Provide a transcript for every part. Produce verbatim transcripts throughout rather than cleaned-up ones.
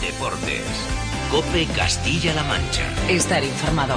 Deportes. COPE Castilla-La Mancha. Estar informado.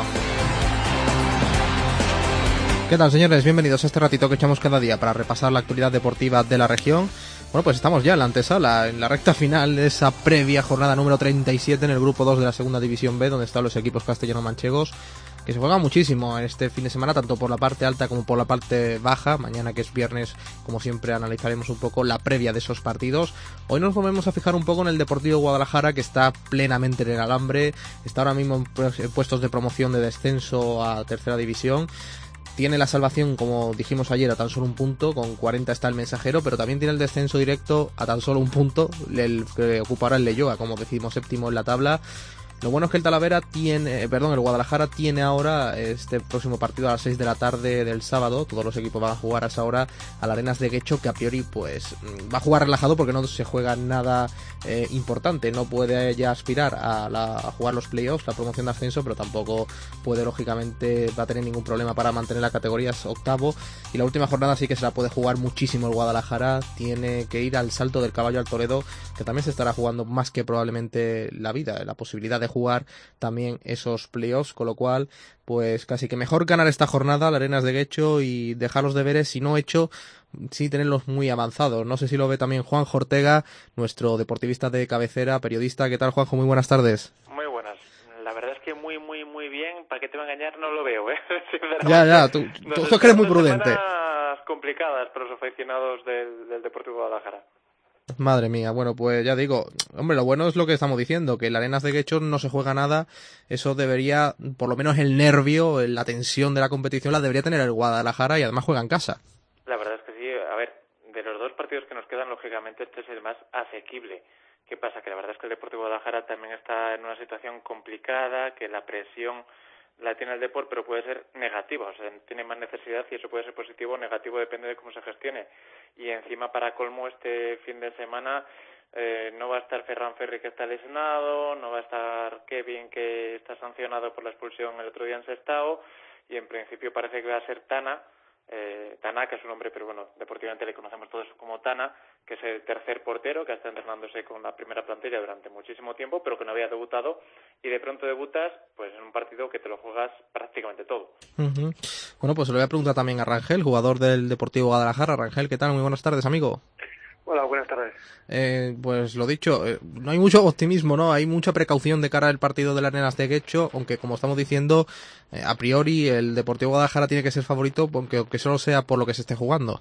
¿Qué tal, señores? Bienvenidos a este ratito que echamos cada día para repasar la actualidad deportiva de la región. Bueno, pues estamos ya en la antesala, en la recta final de esa previa jornada número treinta y siete en el grupo dos de la segunda división B, donde están los equipos castellano-manchegos, que se juegan muchísimo este fin de semana, tanto por la parte alta como por la parte baja. Mañana, que es viernes, como siempre, analizaremos un poco la previa de esos partidos. Hoy nos volvemos a fijar un poco en el Deportivo Guadalajara, que está plenamente en el alambre, está ahora mismo en puestos de promoción de descenso a tercera división. Tiene la salvación, como dijimos ayer, a tan solo un punto, con cuarenta está el Mensajero, pero también tiene el descenso directo a tan solo un punto, el que ocupará el Leyoa, como decimos, séptimo en la tabla. Lo bueno es que el Talavera tiene, eh, perdón, el Guadalajara tiene ahora este próximo partido a las seis de la tarde del sábado. Todos los equipos van a jugar a esa hora al Arenas de Guecho, que a priori pues va a jugar relajado porque no se juega nada eh, importante. No puede ya aspirar a, la, a jugar los playoffs, la promoción de ascenso, pero tampoco puede, lógicamente, va a tener ningún problema para mantener la categoría, es octavo. Y la última jornada sí que se la puede jugar muchísimo el Guadalajara. Tiene que ir al Salto del Caballo al Toledo, que también se estará jugando más que probablemente la vida, la posibilidad de jugar también esos playoffs, con lo cual pues casi que mejor ganar esta jornada al Arenas de Guecho y dejar los deberes, si no hecho, sí tenerlos muy avanzados. No sé si lo ve también Juanjo Ortega, nuestro deportivista de cabecera, periodista. ¿Qué tal, Juanjo? Muy buenas tardes. Muy buenas. La verdad es que muy, muy, muy bien. ¿Para qué te va a engañar? No lo veo, ¿eh? Ya, ya, tú, tú, tú eres muy prudente. Semanas complicadas para los aficionados del, del Deportivo Guadalajara. Madre mía, bueno, pues ya digo, hombre, lo bueno es lo que estamos diciendo, que el Arenas de Guecho no se juega nada. Eso debería, por lo menos el nervio, la tensión de la competición la debería tener el Guadalajara, y además juega en casa. La verdad es que sí. A ver, de los dos partidos que nos quedan, lógicamente este es el más asequible. ¿Qué pasa? Que la verdad es que el Deportivo Guadalajara también está en una situación complicada, que la presión la tiene el Depor, pero puede ser negativa, o sea, tiene más necesidad y eso puede ser positivo o negativo, depende de cómo se gestione. Y encima, para colmo, este fin de semana eh, no va a estar Ferran Ferri, que está lesionado, no va a estar Kevin, que está sancionado por la expulsión el otro día en Sestao, y en principio parece que va a ser Tana, eh, Tana, que es un hombre, pero bueno, deportivamente le conocemos todos como Tana, que es el tercer portero, que está entrenándose con la primera plantilla durante muchísimo tiempo, pero que no había debutado, y de pronto debutas pues en un partido que te lo juegas prácticamente todo. Uh-huh. Bueno, pues se lo voy a preguntar también a Rangel, jugador del Deportivo Guadalajara. Rangel, ¿qué tal? Muy buenas tardes, amigo. Hola, buenas tardes. Eh, pues lo dicho, eh, no hay mucho optimismo, ¿no? Hay mucha precaución de cara al partido de las Arenas de Guecho, aunque, como estamos diciendo, eh, a priori el Deportivo Guadalajara tiene que ser favorito, aunque, aunque solo sea por lo que se esté jugando.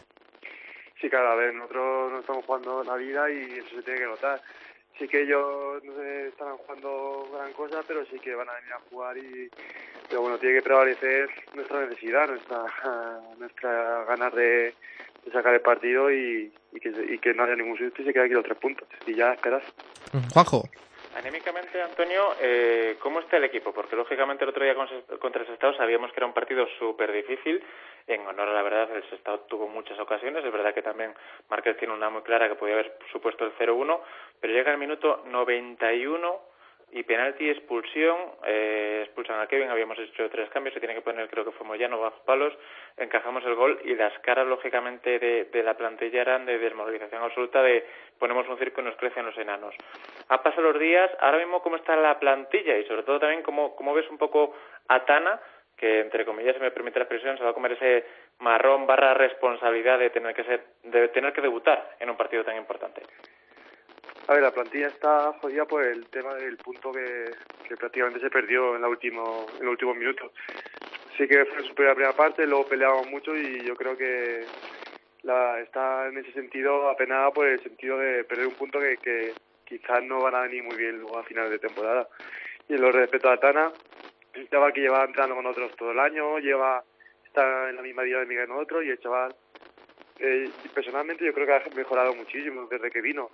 Sí, claro, a ver, nosotros no estamos jugando la vida y eso se tiene que notar. Sí que ellos no se están jugando gran cosa, pero sí que van a venir a jugar y, pero bueno, tiene que prevalecer nuestra necesidad, nuestra nuestra ganas de, de sacar el partido y, y, que, y que no haya ningún susto y se quede aquí los tres puntos y ya esperas. Juanjo. Anímicamente, Antonio, eh, ¿cómo está el equipo? Porque lógicamente el otro día contra el Sestao sabíamos que era un partido súper difícil. En honor a la verdad, el Sestao tuvo muchas ocasiones. Es verdad que también Márquez tiene una muy clara que podía haber supuesto el cero uno, pero llega el minuto noventa y uno y penalti, expulsión, eh, expulsan a Kevin, habíamos hecho tres cambios, se tiene que poner, creo que fue Moyano bajo palos, encajamos el gol y las caras, lógicamente, de, de la plantilla eran de desmovilización absoluta, de ponemos un circo y nos crecen los enanos. Han pasado los días, ahora mismo cómo está la plantilla y sobre todo también cómo, cómo ves un poco a Tana, que entre comillas, se me permite la expresión, se va a comer ese marrón barra responsabilidad de tener que ser, de tener que debutar en un partido tan importante. A ver, la plantilla está jodida por el tema del punto que, que prácticamente se perdió en, la último, en los últimos minutos. Sí que fue superior la primera parte, luego peleábamos mucho y yo creo que la, está en ese sentido apenada por el sentido de perder un punto que, que quizás no van a venir muy bien luego a finales de temporada. Y en lo respecto a Tana, el chaval que lleva entrando con nosotros todo el año, lleva está en la misma dinámica que nosotros y el chaval... Eh, personalmente yo creo que ha mejorado muchísimo desde que vino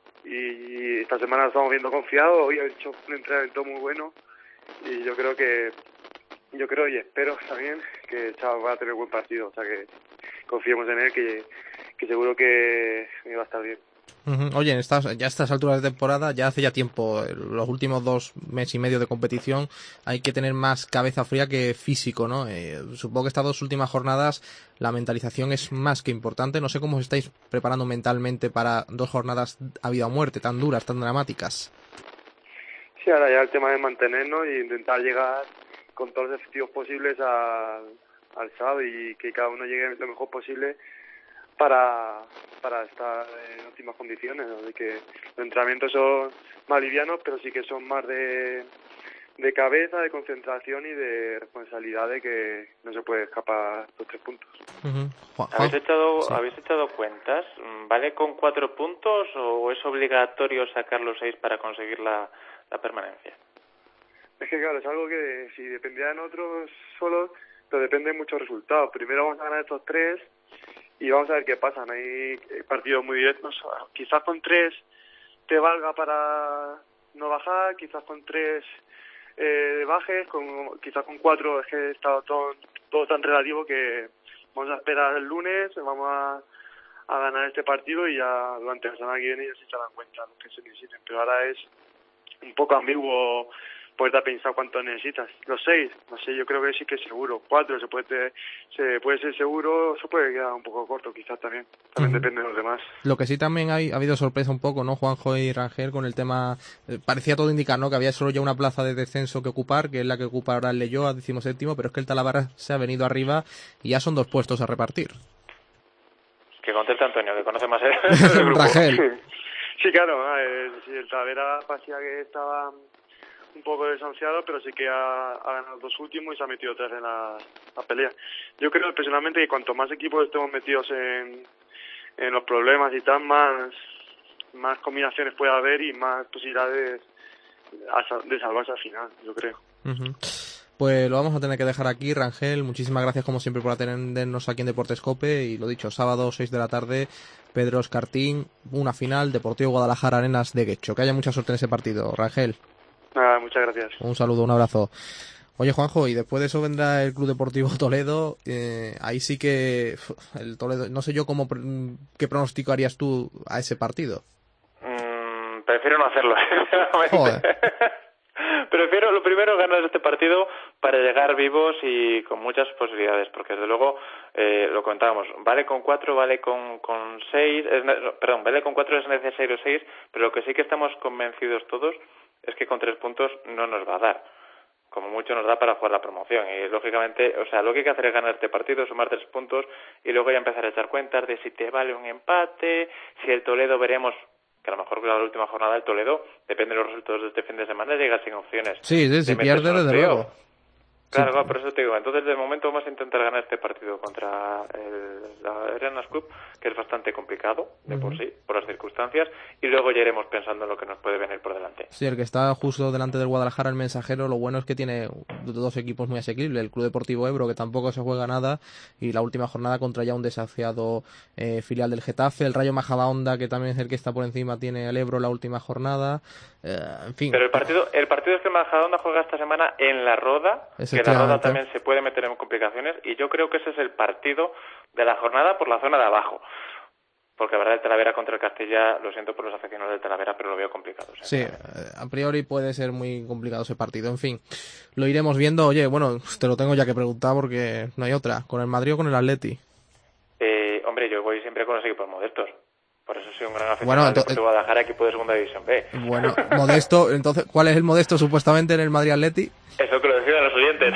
y esta semana lo estamos viendo confiado, hoy ha hecho un entrenamiento muy bueno y yo creo que yo creo y espero también que el chaval va a tener buen partido, o sea que confiemos en él, que, que seguro que va a estar bien. Uh-huh. Oye, en estas, ya a estas alturas de temporada, ya hace ya tiempo, los últimos dos meses y medio de competición, hay que tener más cabeza fría que físico, ¿no? Eh, supongo que estas dos últimas jornadas la mentalización es más que importante. No sé cómo os estáis preparando mentalmente para dos jornadas a vida o muerte tan duras, tan dramáticas. Sí, ahora ya el tema de mantenernos e intentar llegar con todos los efectivos posibles al, al sábado y que cada uno llegue lo mejor posible para para estar en óptimas condiciones, ¿no? De que los entrenamientos son más livianos, pero sí que son más de, de cabeza, de concentración y de responsabilidad, de que no se puede escapar los tres puntos. Uh-huh. Juan, ¿Habéis echado, sí. ¿Habéis echado cuentas? ¿Vale con cuatro puntos o es obligatorio sacar los seis para conseguir la, la permanencia? Es que claro, es algo que si dependiera de nosotros solos, pero depende de muchos resultados. Primero vamos a ganar estos tres y vamos a ver qué pasa. Hay partidos muy directos. Quizás con tres te valga para no bajar, quizás con tres eh, bajes, con, quizás con cuatro es que está todo, todo tan relativo que vamos a esperar el lunes, vamos a, a ganar este partido y ya durante la semana que viene ya se echarán cuenta lo que se necesiten. Pero ahora es un poco ambiguo poder pensar cuánto necesitas. Los seis, no sé, yo creo que sí que es seguro. Cuatro, se puede se puede ser seguro, se puede quedar un poco corto quizás también. También uh-huh. Depende de los demás. Lo que sí también hay, ha habido sorpresa un poco, ¿no, Juanjo y Rangel, con el tema, eh, parecía todo indicar, ¿no?, que había solo ya una plaza de descenso que ocupar, que es la que ocupa ahora el Leyoa, decimoséptimo, pero es que el Talavera se ha venido arriba y ya son dos puestos a repartir. Que conteste Antonio, que conoce más el grupo. Rangel. Sí, claro, eh, sí, el Talavera parecía que estaba un poco desahuciado, pero sí que ha, ha ganado los dos últimos y se ha metido otra vez en la, la pelea. Yo creo personalmente que cuanto más equipos estemos metidos en, en los problemas y tal, más, más combinaciones puede haber y más posibilidades de salvarse al final, yo creo. Uh-huh. Pues lo vamos a tener que dejar aquí. Rangel, muchísimas gracias como siempre por atendernos aquí en Deportes Cope, y lo dicho, sábado seis de la tarde, Pedro Escartín, una final, Deportivo Guadalajara Arenas de Guecho. Que haya mucha suerte en ese partido, Rangel. Nada, muchas gracias. Un saludo, un abrazo. Oye, Juanjo, y después de eso vendrá el Club Deportivo Toledo. Eh, ahí sí que el Toledo, no sé yo cómo, qué pronóstico harías tú a ese partido. Mm, prefiero no hacerlo. Joder. Prefiero, lo primero, ganar este partido para llegar vivos y con muchas posibilidades, porque desde luego, eh, lo comentábamos, vale con cuatro, vale con, con seis, es, perdón, vale con cuatro es necesario seis, pero lo que sí que estamos convencidos todos es que con tres puntos no nos va a dar. Como mucho nos da para jugar la promoción. Y lógicamente, o sea, lo que hay que hacer es ganar este partido, sumar tres puntos y luego ya empezar a echar cuentas de si te vale un empate, si el Toledo veremos que a lo mejor con la última jornada el Toledo, depende de los resultados de este fin de semana, llega sin opciones. Sí, sí, si pierde desde luego. Claro, sí. Claro, por eso te digo. Entonces, de momento vamos a intentar ganar este partido contra el, la Arenas Club, que es bastante complicado de uh-huh. por sí, por las circunstancias, y luego ya iremos pensando en lo que nos puede venir por delante. Sí, el que está justo delante del Guadalajara, el Mensajero, lo bueno es que tiene dos equipos muy asequibles, el Club Deportivo Ebro, que tampoco se juega nada, y la última jornada contra ya un desafiado eh, filial del Getafe, el Rayo Majadahonda, que también es el que está por encima, tiene el Ebro la última jornada, eh, en fin. Pero el partido, el partido es que Majadahonda juega esta semana en La Roda, que La Roda también se puede meter en complicaciones, y yo creo que ese es el partido de la jornada por la zona de abajo. Porque la verdad, el Talavera contra el Castilla, lo siento por los aficionados del Talavera, pero lo veo complicado. Sí, a priori puede ser muy complicado ese partido. En fin, lo iremos viendo. Oye, bueno, te lo tengo ya que preguntar porque no hay otra. ¿Con el Madrid o con el Atleti? Eh, hombre, yo voy siempre con los equipos modestos. Por eso soy un gran aficionado bueno, del Deportivo Guadalajara, equipo de segunda división B. Bueno, modesto. Entonces, ¿cuál es el modesto supuestamente en el Madrid Atleti? Eso que lo decidan los oyentes.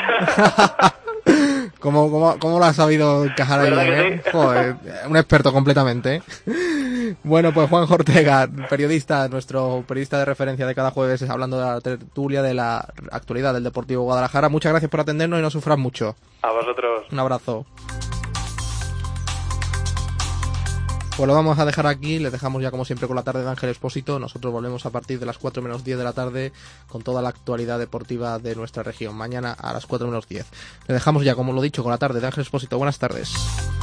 ¿Cómo, cómo, ¿Cómo lo has sabido encajar ahí? ¿Eh? Sí? Joder, un experto completamente. ¿eh? Bueno, pues Juan Ortega, periodista, nuestro periodista de referencia de cada jueves, hablando de la tertulia de la actualidad del Deportivo Guadalajara. Muchas gracias por atendernos y no sufras mucho. A vosotros. Un abrazo. Pues lo vamos a dejar aquí, les dejamos ya como siempre con la tarde de Ángel Expósito. Nosotros volvemos a partir de las cuatro menos diez de la tarde con toda la actualidad deportiva de nuestra región. Mañana a las cuatro menos diez. Les dejamos ya, como lo dicho, con la tarde de Ángel Expósito. Buenas tardes.